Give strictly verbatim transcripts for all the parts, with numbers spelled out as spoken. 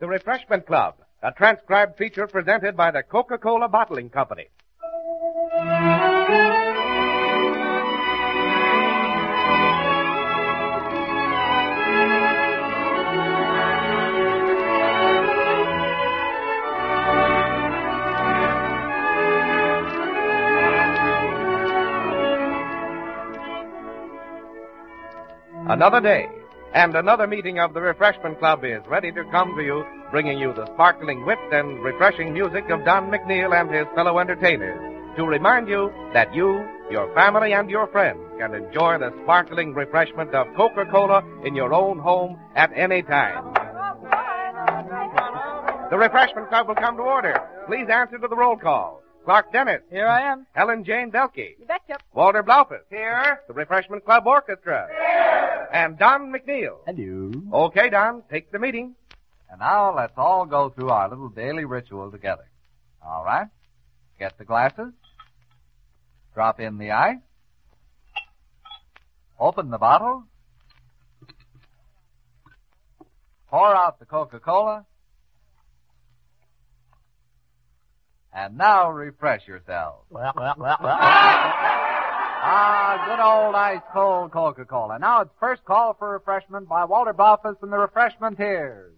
The Refreshment Club, a transcribed feature presented by the Coca-Cola Bottling Company. Another day, and another meeting of the Refreshment Club is ready to come to you, bringing you the sparkling wit and refreshing music of Don McNeil and his fellow entertainers, to remind you that you, your family, and your friends can enjoy the sparkling refreshment of Coca-Cola in your own home at any time. The Refreshment Club will come to order. Please answer to the roll call. Clark Dennis. Here I am. Helen Jane Belke. You betcha. Walter Blaufus. Here. The Refreshment Club Orchestra. Here. And Don McNeil. Hello. Okay, Don, take the meeting. And now let's all go through our little daily ritual together. All right. Get the glasses. Drop in the ice. Open the bottle. Pour out the Coca-Cola. And now refresh yourselves. Ah, good old ice-cold Coca-Cola. Now it's first call for refreshment by Walter Blaufus and the Refreshmenteers.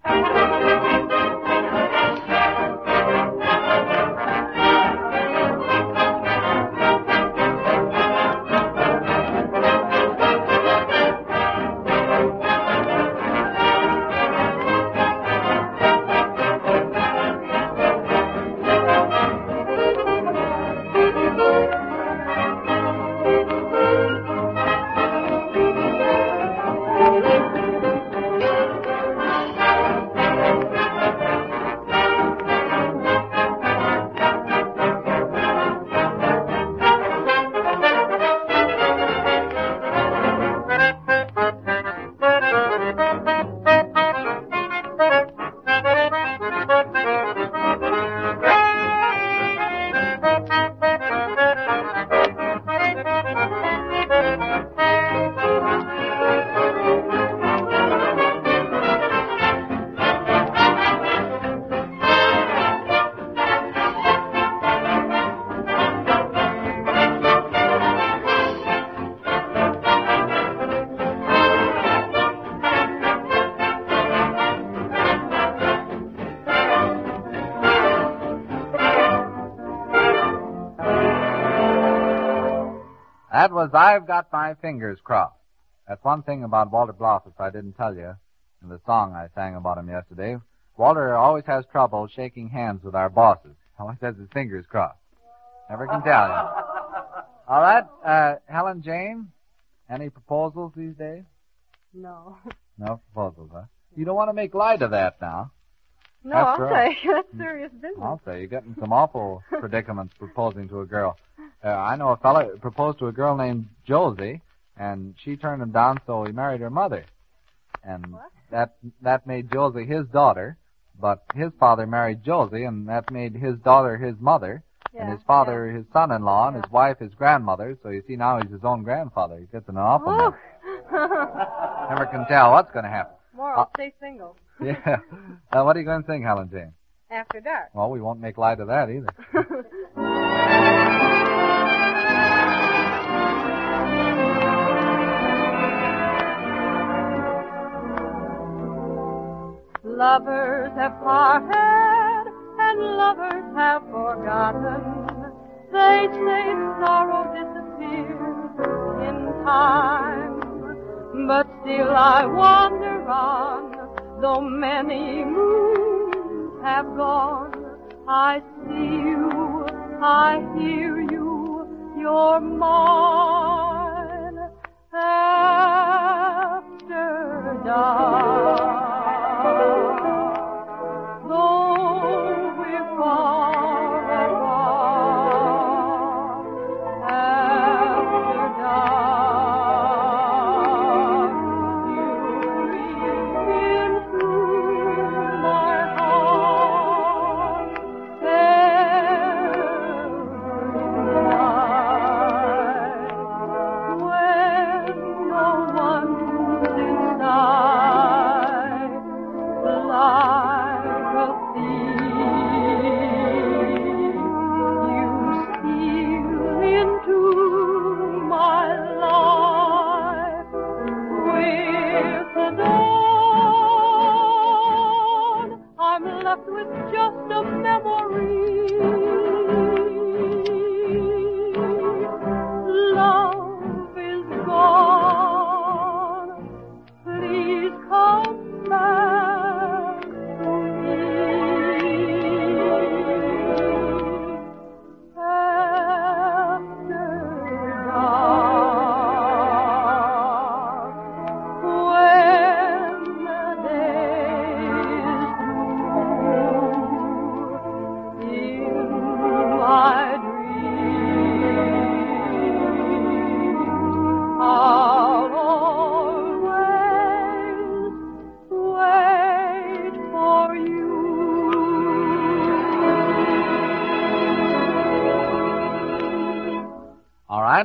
That was I've Got My Fingers Crossed. That's one thing about Walter Blaufus I didn't tell you in the song I sang about him yesterday. Walter always has trouble shaking hands with our bosses. Always has his fingers crossed. Never can tell you. All right, uh, Helen Jane, any proposals these days? No. No proposals, huh? You don't want to make light of that now. No, After I'll all. say. That's serious business. I'll say, you're getting some awful predicaments proposing to a girl. Uh, I know a fellow proposed to a girl named Josie, and she turned him down, so he married her mother. And What? that that made Josie his daughter, but his father married Josie, and that made his daughter his mother, and Yeah, his father yeah. his son-in-law, and Yeah. his wife his grandmother, so you see now he's his own grandfather. He gets in an awful mess. Oh. Never can tell what's going to happen. More, Uh, I'll stay single. Yeah. Uh, what are you going to sing, Helen Jane? After dark. Well, we won't make light of that either. Lovers have parted and lovers have forgotten. They say sorrow disappears in time, but still I wander on, though many moons have gone. I see you, I hear you, you're mine after dark. Though we're far apart, after dark, you reach into my heart every night.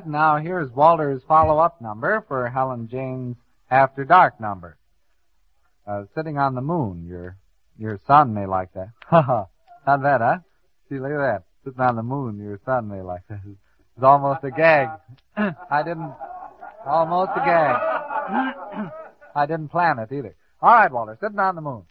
that. Now here's Walter's follow-up number for Helen Jane's After Dark number. Uh, sitting on the moon. Your your son may like that. Ha ha. Not bad, huh? See, look at that. Sitting on the moon. Your son may like that. It's almost a gag. I didn't... Almost a gag. I didn't plan it either. All right, Walter. Sitting on the moon.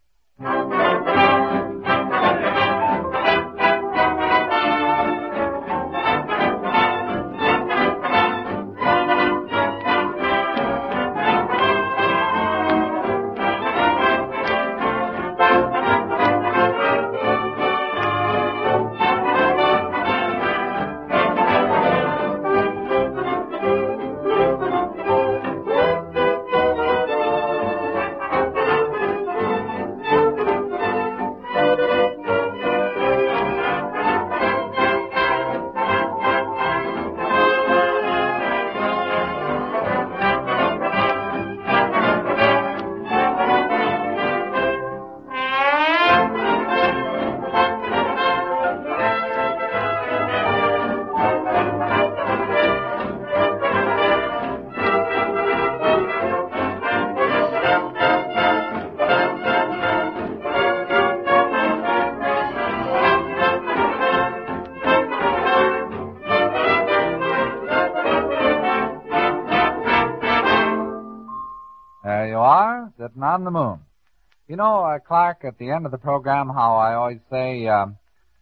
There you are, sitting on the moon. You know, uh, Clark, at the end of the program, how I always say, um,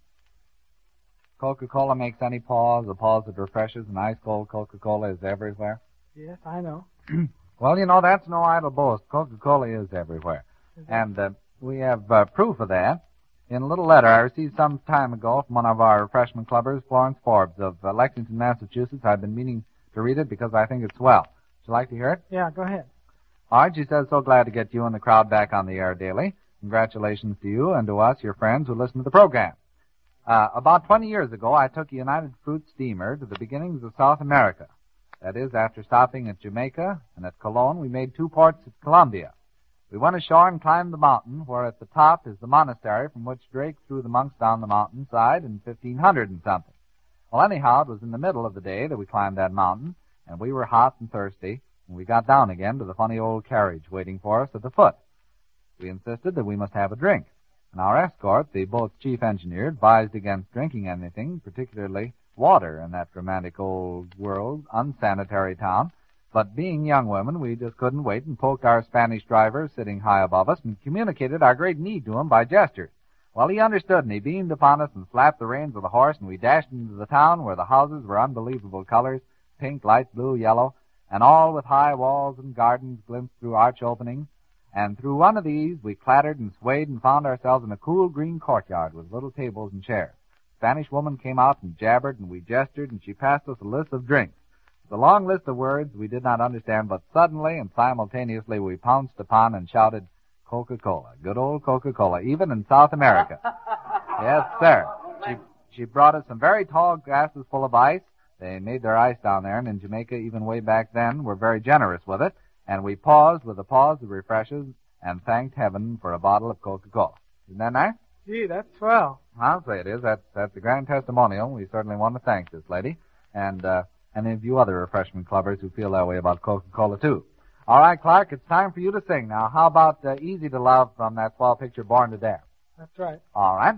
Coca-Cola makes any pause, a pause that refreshes, and ice cold Coca-Cola is everywhere. Yes, I know. Well, you know, that's no idle boast. Coca-Cola is everywhere. Mm-hmm. And uh, we have uh, proof of that in a little letter I received some time ago from one of our refreshment clubbers, Florence Forbes of uh, Lexington, Massachusetts. I've been meaning to read it because I think it's swell. Would you like to hear it? Yeah, go ahead. All right, she says, so glad to get you and the crowd back on the air daily. Congratulations to you and to us, your friends who listen to the program. Uh, about twenty years ago, I took a United Fruit steamer to the beginnings of South America. That is, after stopping at Jamaica and at Colon, we made two ports at Colombia. We went ashore and climbed the mountain, where at the top is the monastery from which Drake threw the monks down the mountainside in fifteen hundred and something. Well, anyhow, it was in the middle of the day that we climbed that mountain, and we were hot and thirsty, and we got down again to the funny old carriage waiting for us at the foot. We insisted that we must have a drink, and our escort, the boat's chief engineer, advised against drinking anything, particularly water, in that romantic old world, unsanitary town. But being young women, we just couldn't wait and poked our Spanish driver sitting high above us and communicated our great need to him by gestures. Well, he understood, and he beamed upon us and slapped the reins of the horse, and we dashed into the town where the houses were unbelievable colors, pink, light blue, yellow, and all with high walls and gardens glimpsed through arch openings. And through one of these, we clattered and swayed and found ourselves in a cool green courtyard with little tables and chairs. A Spanish woman came out and jabbered, and we gestured, and she passed us a list of drinks. It's a long list of words we did not understand, but suddenly and simultaneously we pounced upon and shouted, Coca-Cola, good old Coca-Cola, even in South America. Yes, sir. She, she brought us some very tall glasses full of ice. They made their ice down there, and in Jamaica, even way back then, were very generous with it. And we paused with a pause that refreshes and thanked heaven for a bottle of Coca-Cola. Isn't that nice? Gee, that's swell. I'll say it is. That's, that's a grand testimonial. We certainly want to thank this lady and uh, any of you other refreshment clubbers who feel that way about Coca-Cola, too. All right, Clark, it's time for you to sing. Now, how about uh, Easy to Love from that swell picture, Born to Dare? That's right. All right.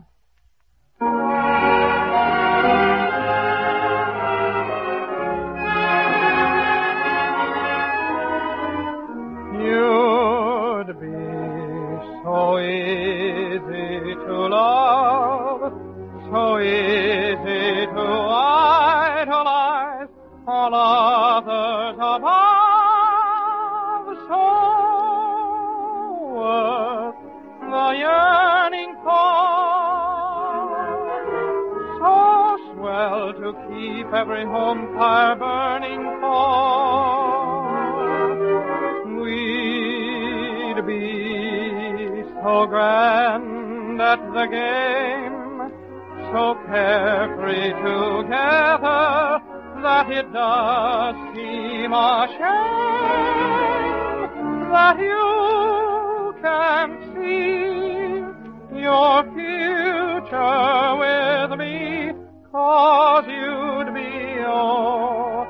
You'd be so easy to love, so easy to idolize all others above, so worth the yearning for, so swell to keep every home fire burning for. We'd be so grand at the game, so carefree together, that it does seem a shame that you can't see your future with me, 'cause you'd be, oh,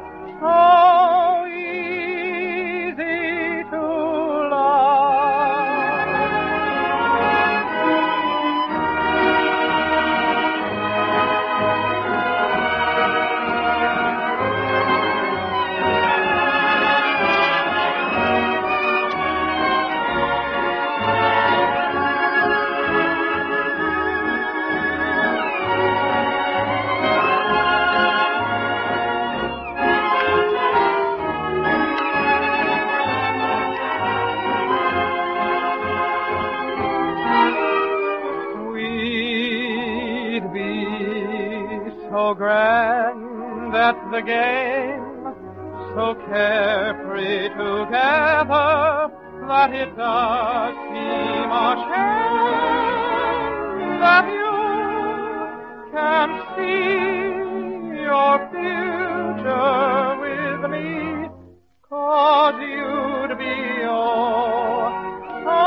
so grand at the game, so carefree together, that it does seem a shame that you can see your future with me, 'cause you'd be oh so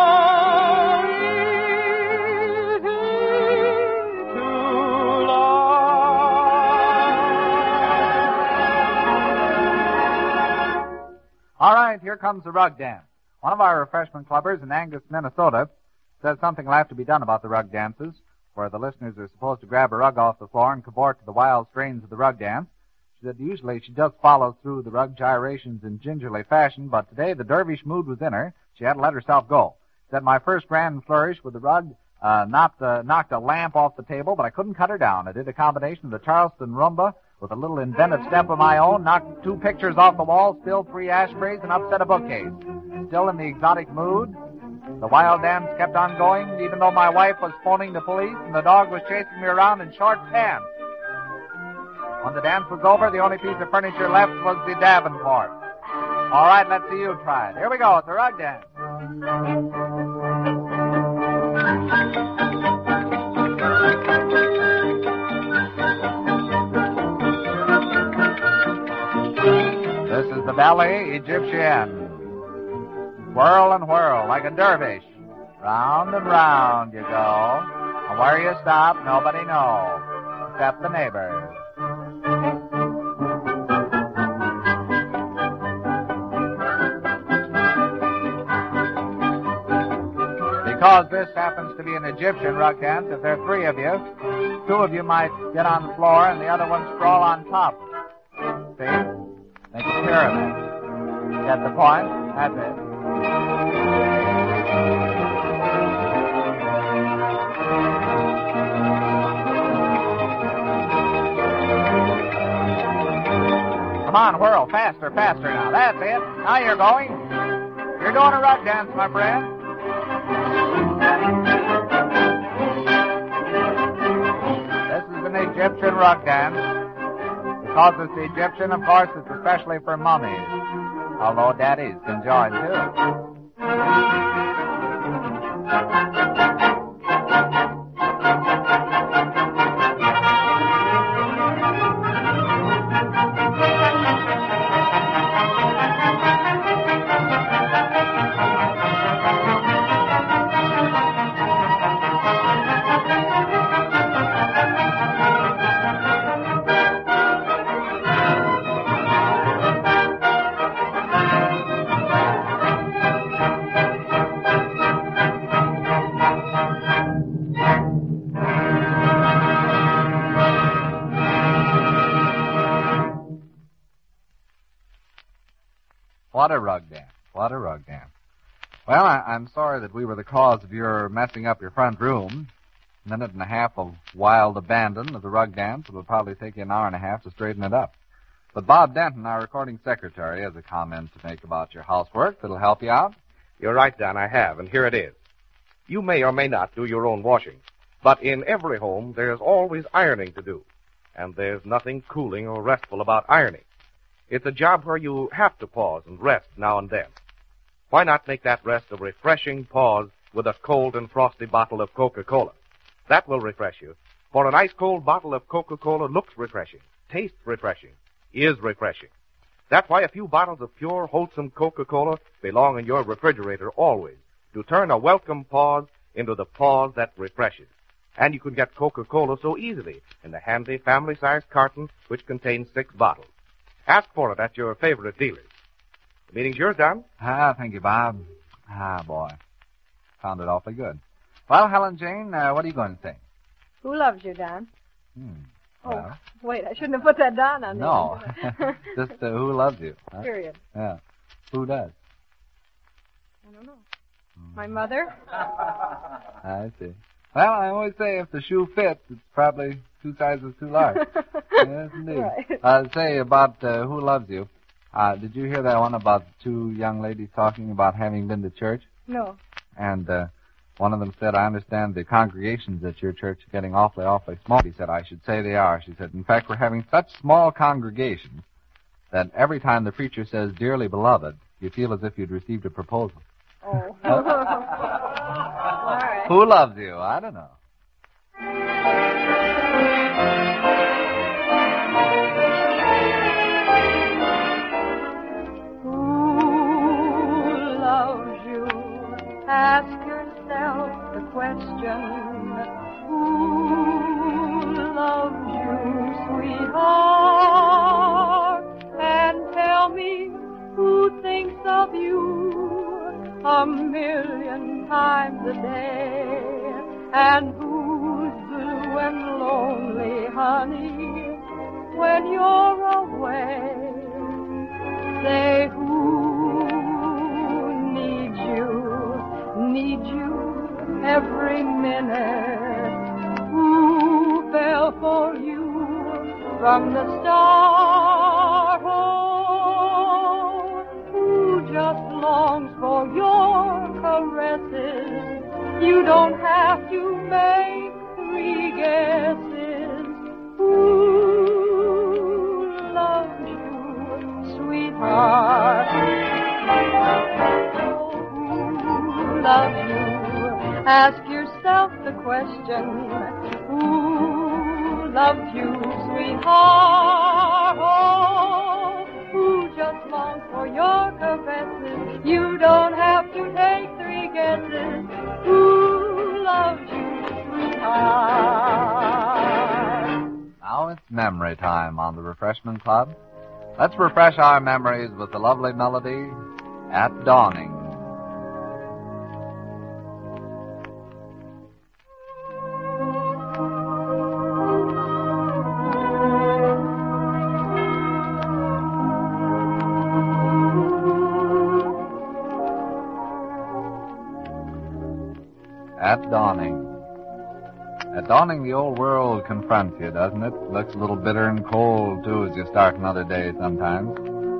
easy to love. All right, here comes the rug dance. One of our refreshment clubbers in Angus, Minnesota, says something will have to be done about the rug dances, where the listeners are supposed to grab a rug off the floor and cavort to the wild strains of the rug dance. She said usually she just follows through the rug gyrations in gingerly fashion, but today the dervish mood was in her. She had to let herself go. Said my first grand flourish with the rug uh, knocked, uh, knocked a lamp off the table, but I couldn't cut her down. I did a combination of the Charleston rumba with a little inventive step of my own, knocked two pictures off the wall, spilled three ashtrays, and upset a bookcase. Still in the exotic mood, the wild dance kept on going, even though my wife was phoning the police and the dog was chasing me around in short pants. When the dance was over, the only piece of furniture left was the Davenport. All right, let's see you try it. Here we go. It's a rug dance. This is the ballet Egyptian. Whirl and whirl like a dervish. Round and round you go. And where you stop, nobody knows, except the neighbors. Because this happens to be an Egyptian rug dance, if there are three of you, two of you might get on the floor and the other one sprawl on top. See? Make a pyramid. Get the point? That's it. Come on, whirl. Faster, faster now. That's it. Now you're going. You're doing a rug dance, my friend. This is an Egyptian rug dance. Because it's Egyptian, of course, it's especially for mummies. Although daddies can join, too. What a rug dance. What a rug dance. Well, I, I'm sorry that we were the cause of your messing up your front room. A minute and a half of wild abandon of the rug dance. It'll probably take you an hour and a half to straighten it up. But Bob Denton, our recording secretary, has a comment to make about your housework that'll help you out. You're right, Don, I have, and here it is. You may or may not do your own washing, but in every home there's always ironing to do, and there's nothing cooling or restful about ironing. It's a job where you have to pause and rest now and then. Why not make that rest a refreshing pause with a cold and frosty bottle of Coca-Cola? That will refresh you, for an ice-cold bottle of Coca-Cola looks refreshing, tastes refreshing, is refreshing. That's why a few bottles of pure, wholesome Coca-Cola belong in your refrigerator always, to turn a welcome pause into the pause that refreshes. And you can get Coca-Cola so easily in the handy family-sized carton which contains six bottles. Ask for it at your favorite dealers. The meeting's yours, Don. Ah, thank you, Bob. Ah, boy. Found it awfully good. Well, Helen Jane, uh, what are you going to say? Who loves you, Don? Hmm. Oh, Well, wait, I shouldn't have put that Don on there. no. Just uh, who loves you. Huh? Period. Yeah. Who does? I don't know. My mother? I see. Well, I always say if the shoe fits, it's probably two sizes too large. Yes, indeed. Right. Uh, say about uh, who loves you. Uh, did you hear that one about two young ladies talking about having been to church? No. And uh, One of them said, I understand the congregations at your church are getting awfully, awfully small. He said, I should say they are. She said, in fact, we're having such small congregations that every time the preacher says, dearly beloved, you feel as if you'd received a proposal. Oh. All right. Who loves you? I don't know. Who loves you? Ask yourself the question. Who loves you, sweetheart? And tell me who thinks of you a million times a day, and who's blue and lonely, honey, when you're away. Say who needs you, needs you every minute, who fell for you from the start, oh, who just longs for your caresses. You don't have to make three guesses. Who loves you, sweetheart? Oh, who loves you? Ask yourself the question. Who loves you, sweetheart? Oh, who just longs for your caresses? You don't have to take three guesses. Who loves you, sweetheart? Now it's memory time on the Refreshment Club. Let's refresh our memories with the lovely melody, At Dawning. At dawning. At dawning, the old world confronts you, doesn't it? Looks a little bitter and cold, too, as you start another day sometimes.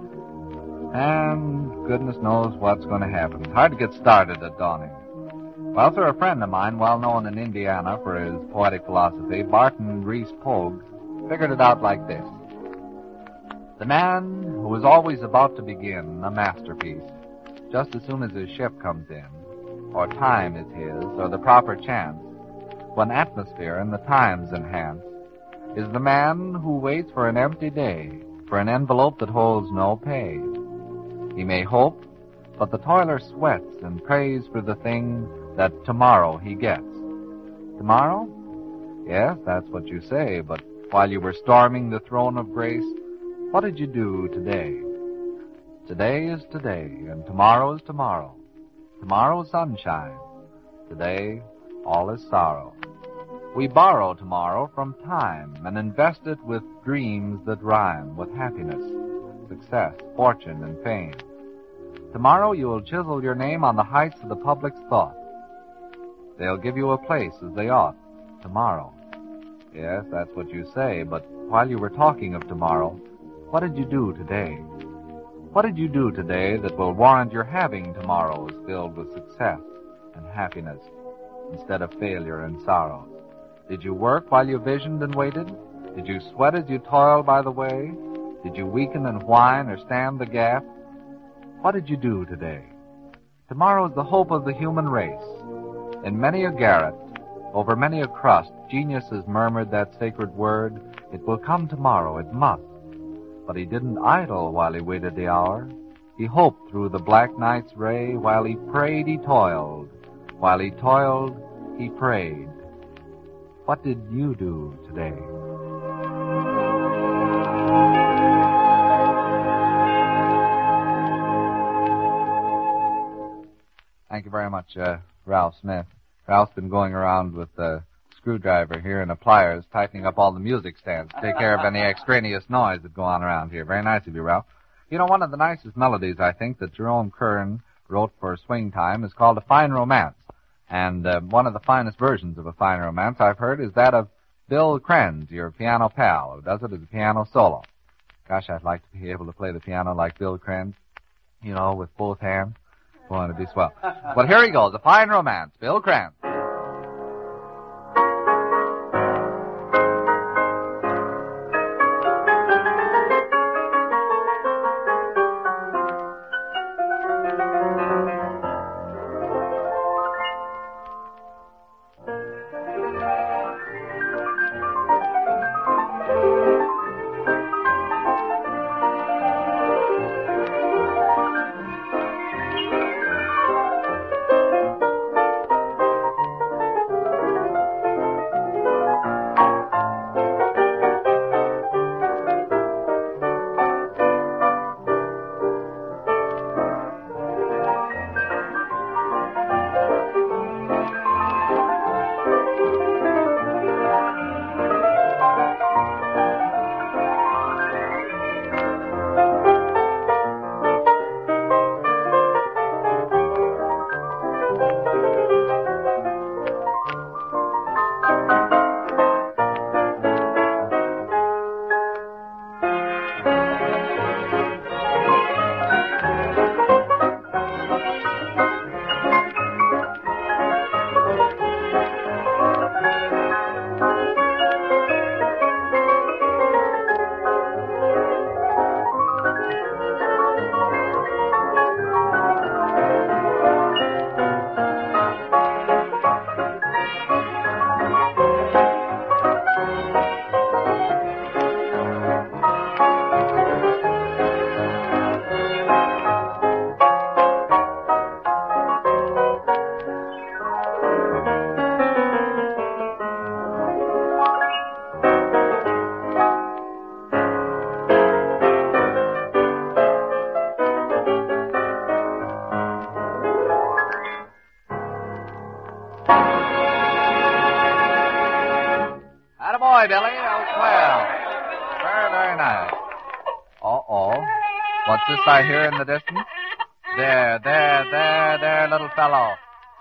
And goodness knows what's going to happen. It's hard to get started at dawning. Well, sir, a friend of mine, well known in Indiana for his poetic philosophy, Barton Reese Pogue, figured it out like this. The man who is always about to begin a masterpiece, just as soon as his ship comes in, or time is his, or the proper chance, when atmosphere and the times enhance, is the man who waits for an empty day, for an envelope that holds no pay. He may hope, but the toiler sweats and prays for the thing that tomorrow he gets. Tomorrow? Yes, that's what you say, but while you were storming the throne of grace, what did you do today? Today is today, and tomorrow is tomorrow. Tomorrow's sunshine. Today, all is sorrow. We borrow tomorrow from time and invest it with dreams that rhyme, with happiness, success, fortune, and fame. Tomorrow you will chisel your name on the heights of the public's thought. They'll give you a place as they ought. Tomorrow. Yes, that's what you say, but while you were talking of tomorrow, what did you do today? What did you do today that will warrant your having tomorrows filled with success and happiness instead of failure and sorrow? Did you work while you visioned and waited? Did you sweat as you toiled by the way? Did you weaken and whine or stand the gap? What did you do today? Tomorrow is the hope of the human race. In many a garret, over many a crust, genius has murmured that sacred word, it will come tomorrow, it must. But he didn't idle while he waited the hour. He hoped through the black night's ray. While he prayed, he toiled. While he toiled, he prayed. What did you do today? Thank you very much, uh, Ralph Smith. Ralph's been going around with the screwdriver here and a pliers, tightening up all the music stands to take care of any extraneous noise that go on around here. Very nice of you, Ralph. You know, one of the nicest melodies, I think, that Jerome Kern wrote for Swing Time is called A Fine Romance. And uh, one of the finest versions of A Fine Romance I've heard is that of Bill Krenz, your piano pal, who does it as a piano solo. Gosh, I'd like to be able to play the piano like Bill Krenz, you know, with both hands. Boy, it'd be swell. Well, here he goes. A fine romance. Bill Krantz. Attaboy, Billy. That was swell. Very, very nice. Uh-oh. What's this I hear in the distance? There, there, there, there, little fellow.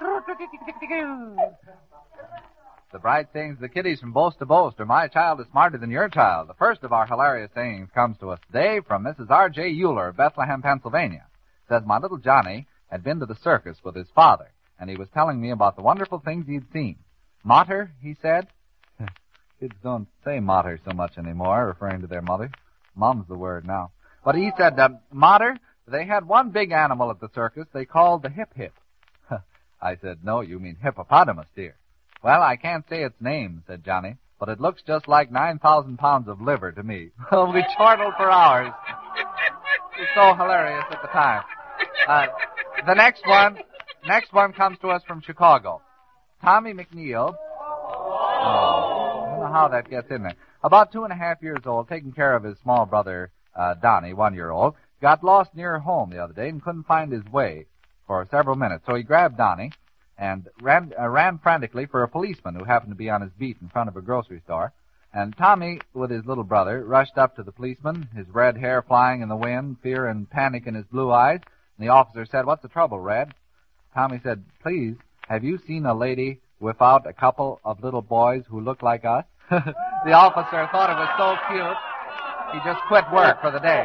The bright things, the kiddies from Boast to Boast, or My Child is Smarter Than Your Child. The first of our hilarious sayings comes to us today from Missus R J Euler of Bethlehem, Pennsylvania. It says, my little Johnny had been to the circus with his father, and he was telling me about the wonderful things he'd seen. Mater, he said. Kids don't say mater so much anymore, referring to their mother. Mom's the word now. But he said, uh, mater, they had one big animal at the circus they called the hip-hip. I said, no, you mean hippopotamus, dear. Well, I can't say its name, said Johnny, but it looks just like nine thousand pounds of liver to me. Well, we chortled for hours. It was so hilarious at the time. Uh, the next one, next one comes to us from Chicago. Tommy McNeil. Oh, I don't know how that gets in there. About two and a half years old, taking care of his small brother, uh, Donnie, one year old, got lost near home the other day and couldn't find his way for several minutes. So he grabbed Donnie and ran, uh, ran frantically for a policeman who happened to be on his beat in front of a grocery store. And Tommy, with his little brother, rushed up to the policeman, his red hair flying in the wind, fear and panic in his blue eyes. And the officer said, what's the trouble, Red? Tommy said, please, have you seen a lady without a couple of little boys who look like us? The officer thought it was so cute, he just quit work for the day.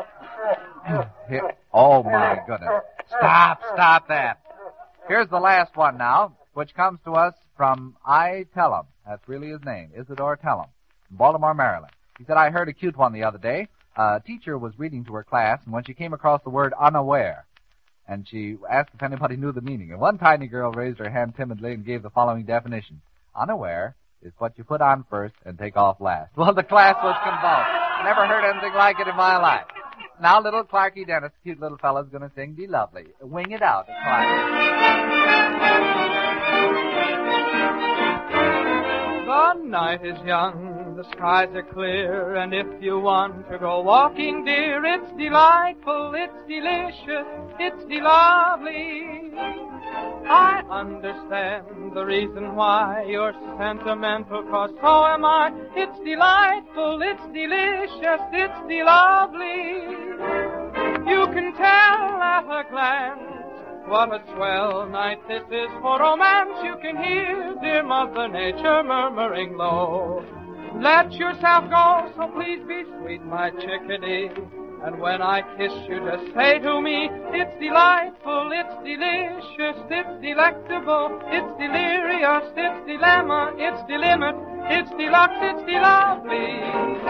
Here, oh, my goodness. Stop, stop that. Here's the last one now, which comes to us from I Tellum. That's really his name, Isidore Tellum, from Baltimore, Maryland. He said, I heard a cute one the other day. A teacher was reading to her class, and when she came across the word unaware, and she asked if anybody knew the meaning. And one tiny girl raised her hand timidly and gave the following definition. Unaware is what you put on first and take off last. Well, the class was convulsed. Never heard anything like it in my life. Now little Clarky Dennis, cute little fellow's going to sing Be Lovely. Wing it out, Clarky. The night is young, the skies are clear, and if you want to go walking, dear, it's delightful, it's delicious, it's de-lovely. I understand the reason why you're sentimental, 'cause so am I. It's delightful, it's delicious, it's de-lovely. You can tell at a glance what a swell night this is for romance. You can hear dear Mother Nature murmuring low. Let yourself go, so please be sweet, my chickadee. And when I kiss you, just say to me, it's delightful, it's delicious, it's delectable, it's delirious, it's dilemma, it's delimit, it's deluxe, it's delovely.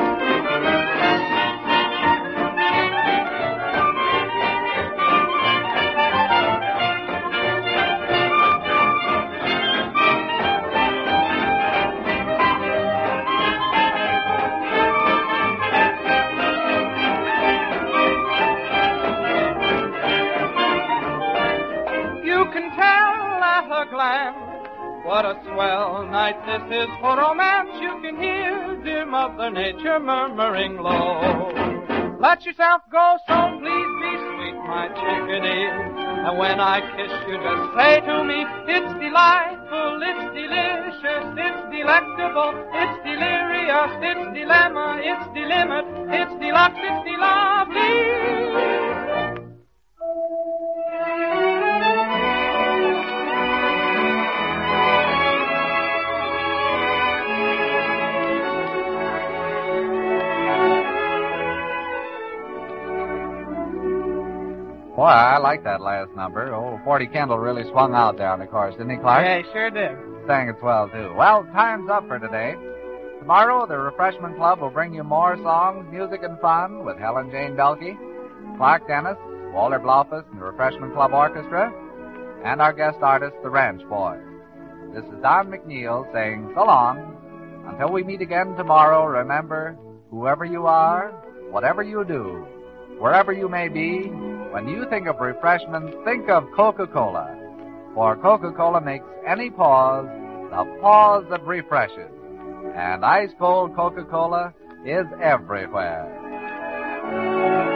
What a swell night this is for romance. You can hear dear Mother Nature murmuring low. Let yourself go, so please be sweet, my chickadee. And when I kiss you, just say to me, it's delightful, it's delicious, it's delectable, it's delirious, it's dilemma, it's delimit, it's deluxe, it's delovely. Boy, I like that last number. Old Forty Kendall really swung out there on the chorus, didn't he, Clark? Yeah, he sure did. Sang it swell, too. Well, time's up for today. Tomorrow, the Refreshment Club will bring you more songs, music, and fun with Helen Jane Belke, Clark Dennis, Walter Blofus, and the Refreshment Club Orchestra, and our guest artist, the Ranch Boys. This is Don McNeil saying so long. Until we meet again tomorrow, remember, whoever you are, whatever you do, wherever you may be, when you think of refreshment, think of Coca-Cola. For Coca-Cola makes any pause the pause that refreshes. And ice-cold Coca-Cola is everywhere.